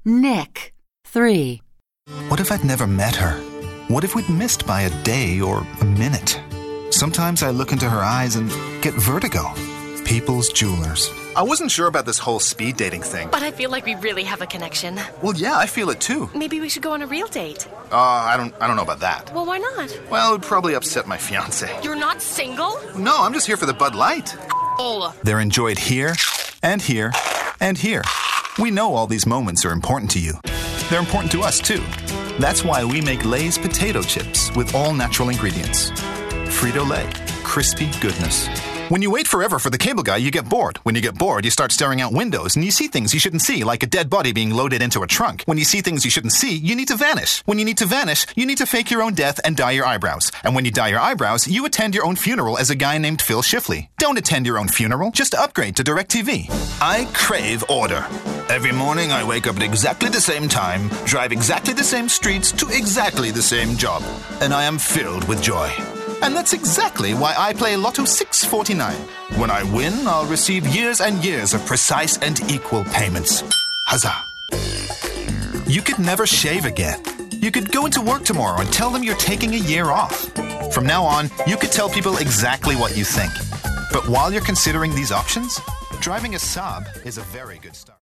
Nick, 3. What if I'd never met her? What if we'd missed by a day or a minute? Sometimes I look into her eyes and get vertigo. People's Jewelers. I wasn't sure about this whole speed dating thing. But I feel like we really have a connection. Well, yeah, I feel it too. Maybe we should go on a real date. I don't know about that. Well, why not? Well, it would probably upset my fiancé. You're not single? No, I'm just here for the Bud Light. Oh. They're enjoyed here, and here, and here. We know all these moments are important to you. They're important to us, too. That's why we make Lay's potato chips with all natural ingredients. Frito-Lay. Crispy goodness. When you wait forever for the cable guy, you get bored. When you get bored, you start staring out windows and you see things you shouldn't see, like a dead body being loaded into a trunk. When you see things you shouldn't see, you need to vanish. When you need to vanish, you need to fake your own death and dye your eyebrows. And when you dye your eyebrows, you attend your own funeral as a guy named Phil Shifley. Don't attend your own funeral, just upgrade to DirecTV. I crave order. Every morning I wake up at exactly the same time, drive exactly the same streets to exactly the same job. And I am filled with joy. And that's exactly why I play Lotto 649. When I win, I'll receive years and years of precise and equal payments. Huzzah. You could never shave again. You could go into work tomorrow and tell them you're taking a year off. From now on, you could tell people exactly what you think. But while you're considering these options, driving a Saab is a very good start.